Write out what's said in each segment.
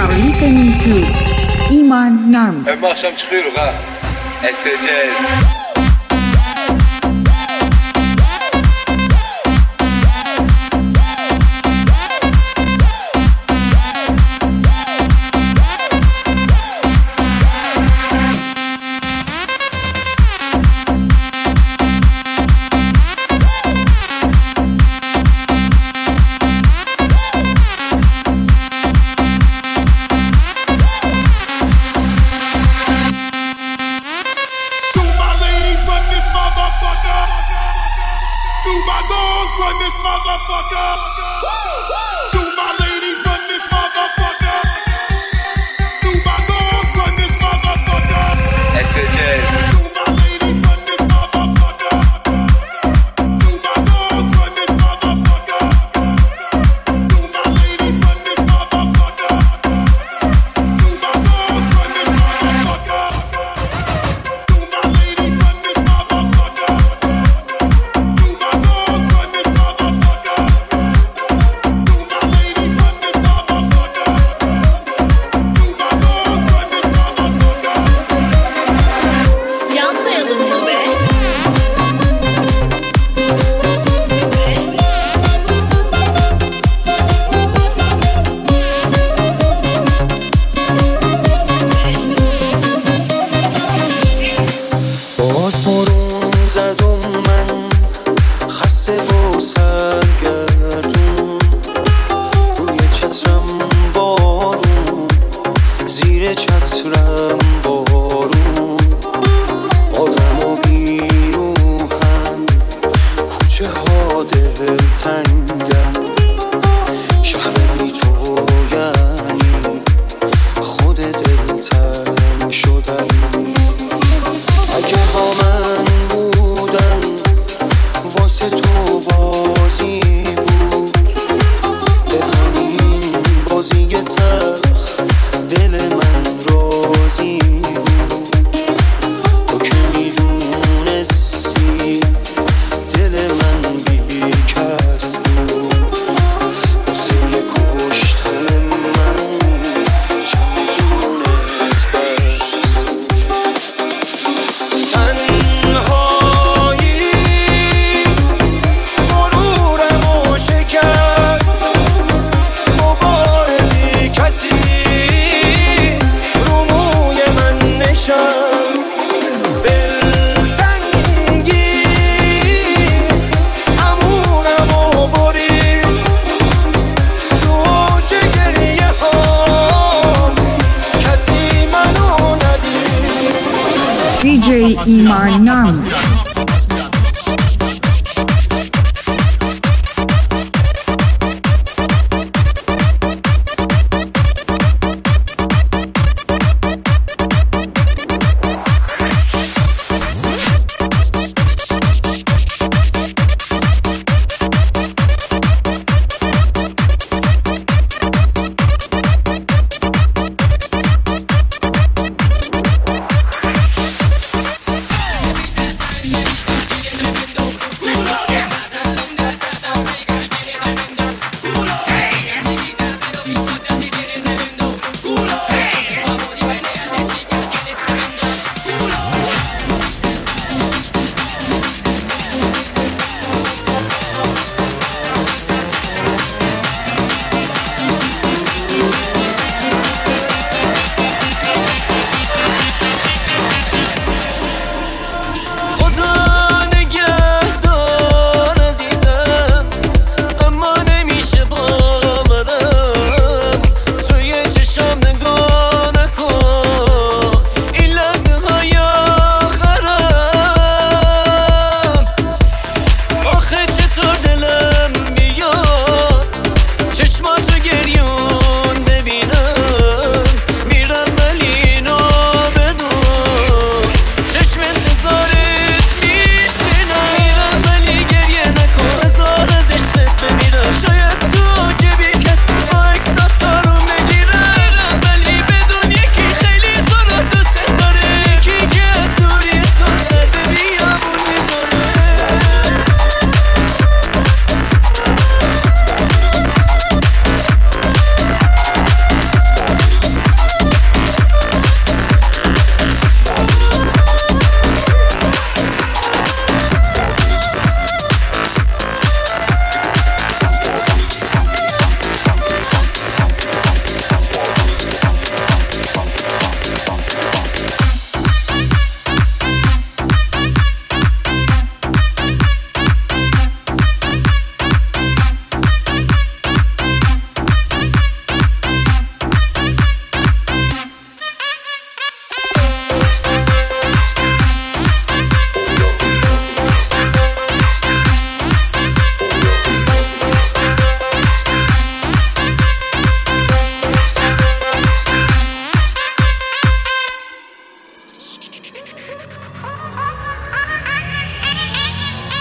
are listening to ایمان نامی. امروز akşam çıkıyoruz ha. Eseceğiz. DJ ایمان نامی.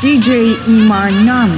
DJ ایمان نامی.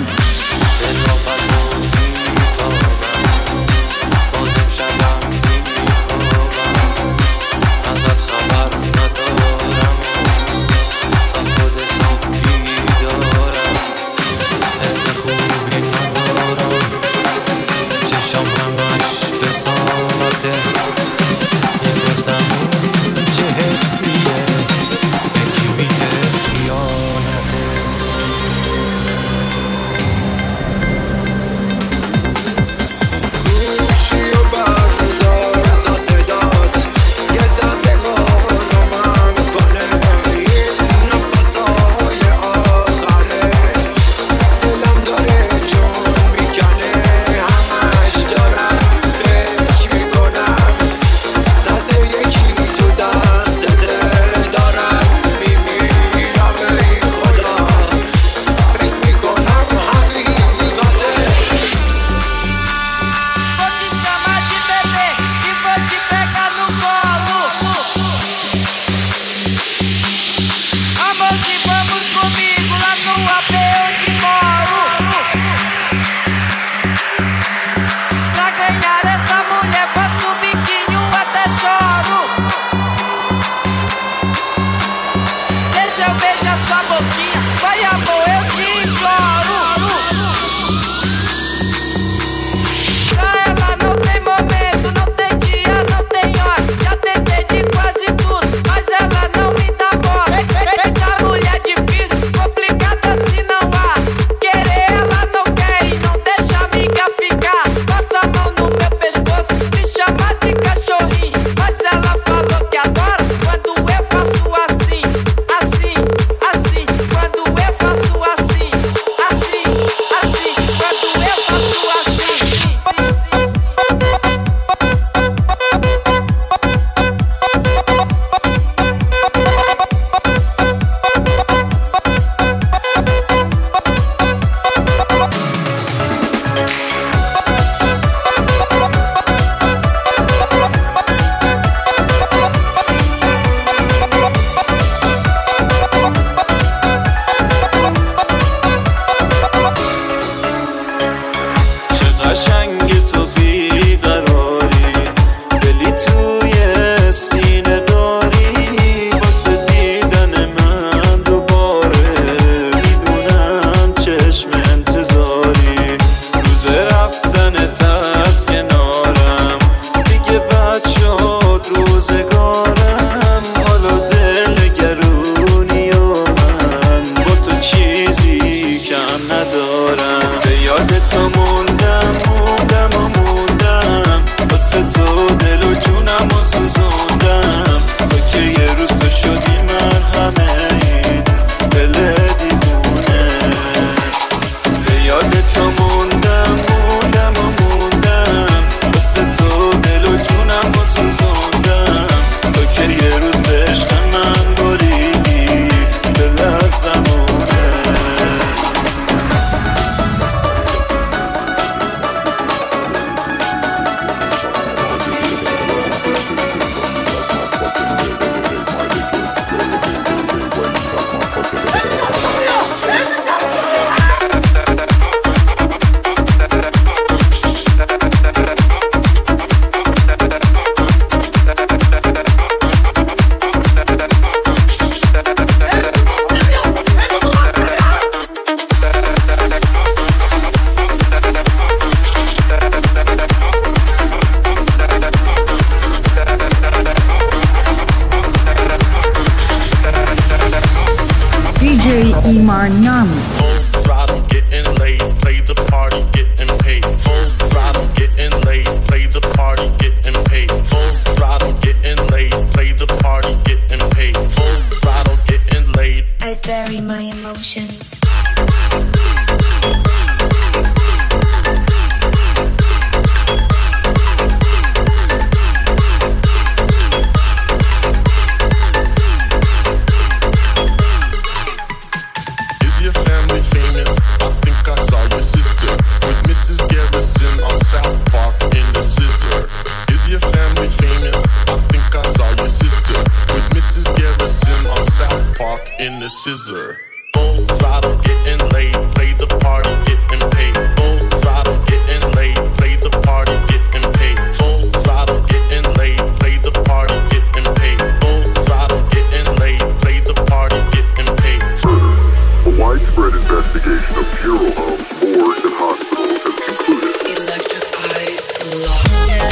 DJ ایمان نامی. I bury my emotions. Is your family famous? I think I saw your sister with Mrs. Garrison on South Park in the scissor. Is your family famous? I think I saw your sister with Mrs. Garrison on South Park in the scissor. Full throttle, get getting laid, play the party, getting paid. Full throttle, getting laid, play the party, getting paid. Full throttle, getting laid, play the party, getting paid. Full throttle, getting laid, play the party, getting paid. A widespread investigation of funeral homes, morgues, and hospitals has concluded. Electric eyes locked.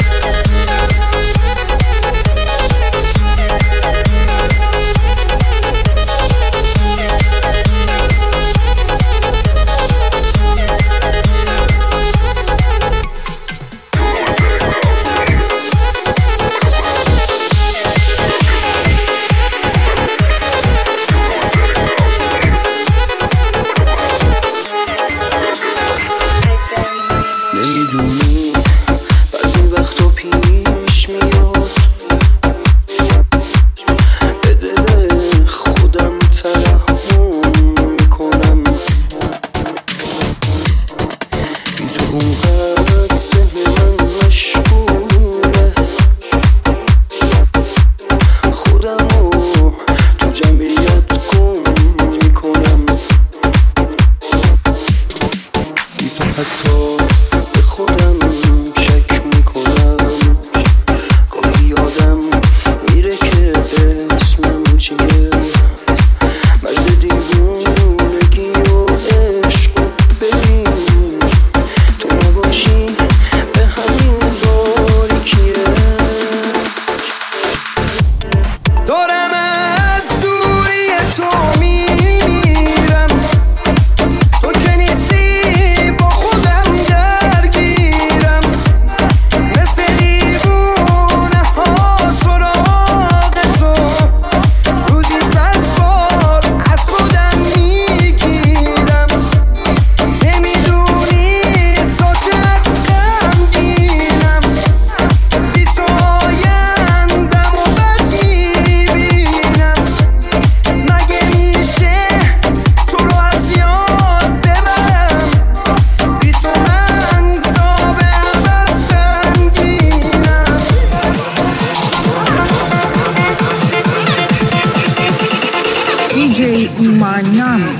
DJ Imanami.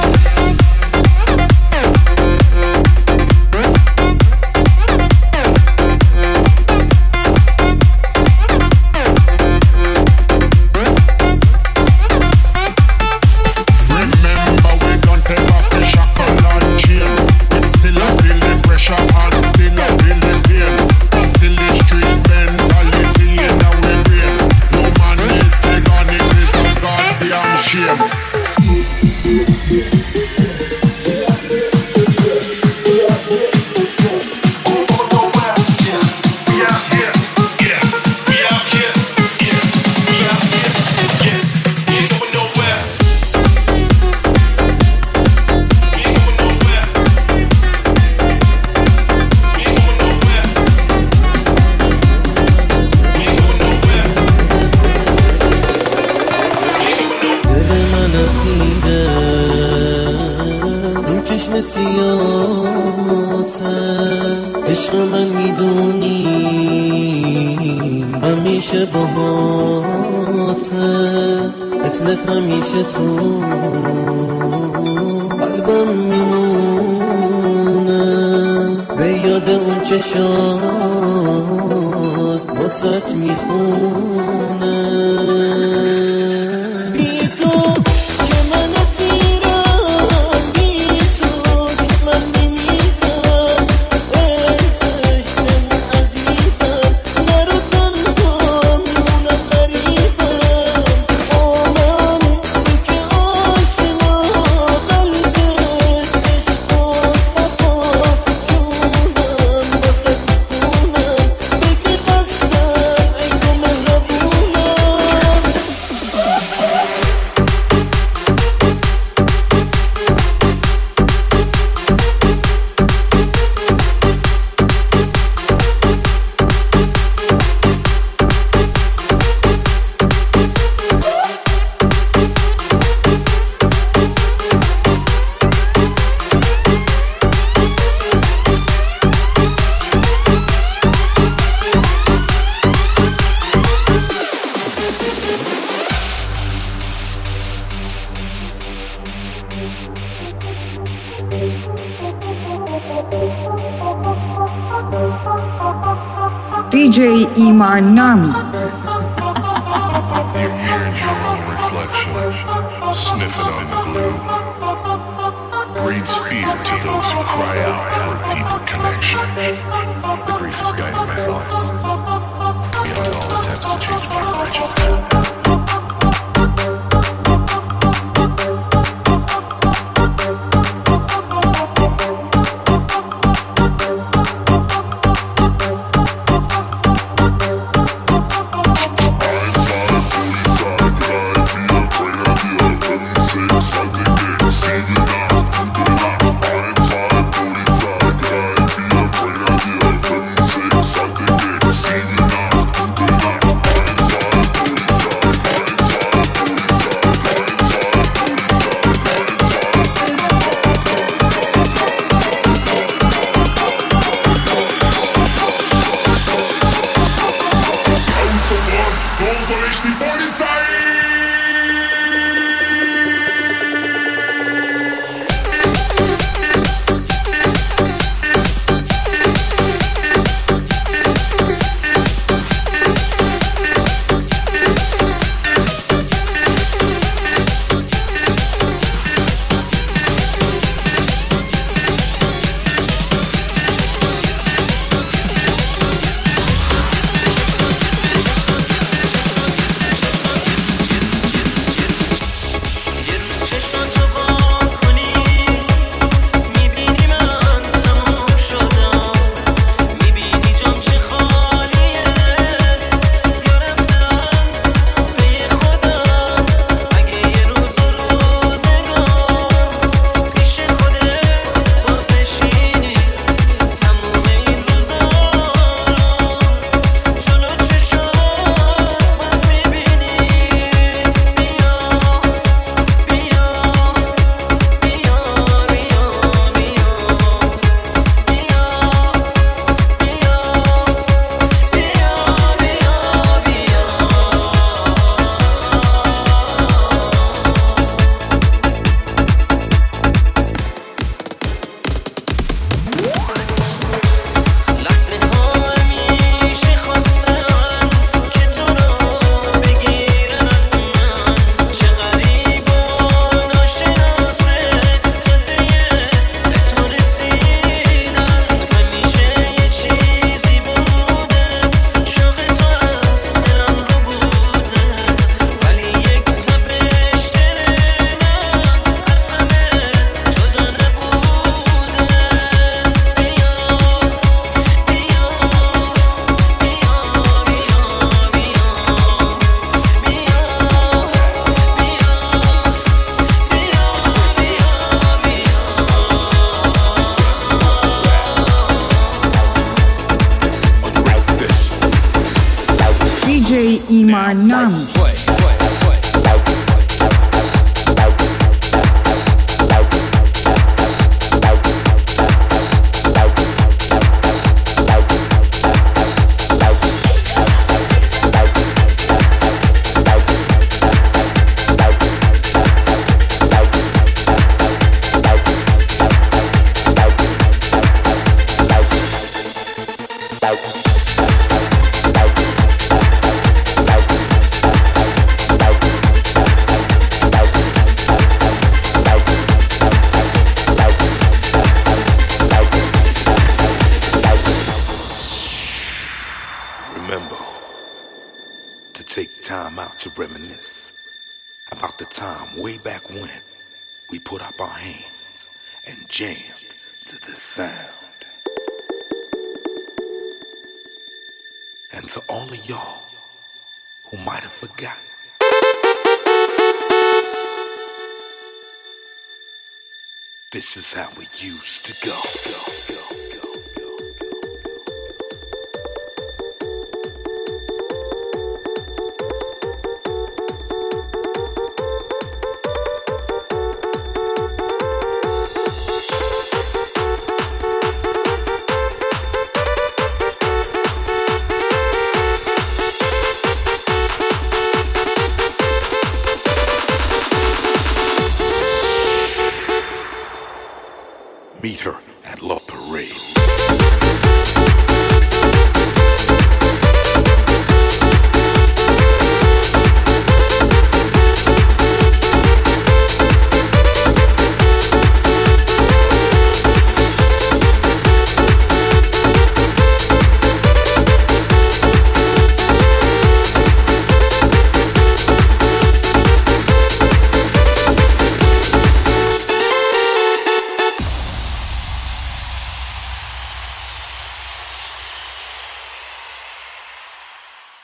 عشق من میدونی همیشه باهاته اسمت همیشه تو قلبم میمونه به یاد اون چشات واسط میخونه بی تو که من اسیرم بی تو که من نمیرم عشقم عزیزم نرو تنها میمونم غریبم من تو که آشنا قلبت عشق و صفا جونم واسه خونم بگی بستم ای تو مهربونم DJ Iman Nami. You hear your own reflection, sniffing on the glue. Breeds fear to those who cry out for a deeper connection. The grief is guiding my thoughts, beyond all attempts to change my origin. Iman Nami. Remember to take time out to reminisce about the time way back when we put up our hands and jammed to this sound. And to all of y'all who might have forgotten, this is how we used to go. Meet her.